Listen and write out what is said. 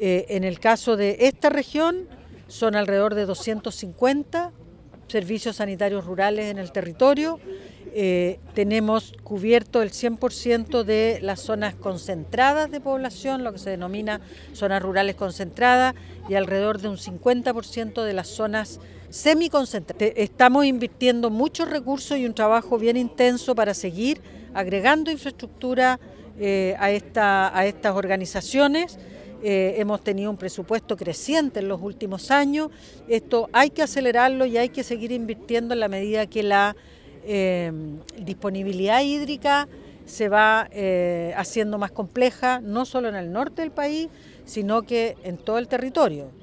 En el caso de esta región son alrededor de 250 servicios sanitarios rurales en el territorio. Tenemos cubierto el 100% de las zonas concentradas de población, lo que se denomina zonas rurales concentradas, y alrededor de un 50% de las zonas semiconcentradas. Estamos invirtiendo muchos recursos y un trabajo bien intenso para seguir agregando infraestructura a estas organizaciones. Hemos tenido un presupuesto creciente en los últimos años. Esto hay que acelerarlo y hay que seguir invirtiendo en la medida que la disponibilidad hídrica se va haciendo más compleja, no solo en el norte del país, sino que en todo el territorio.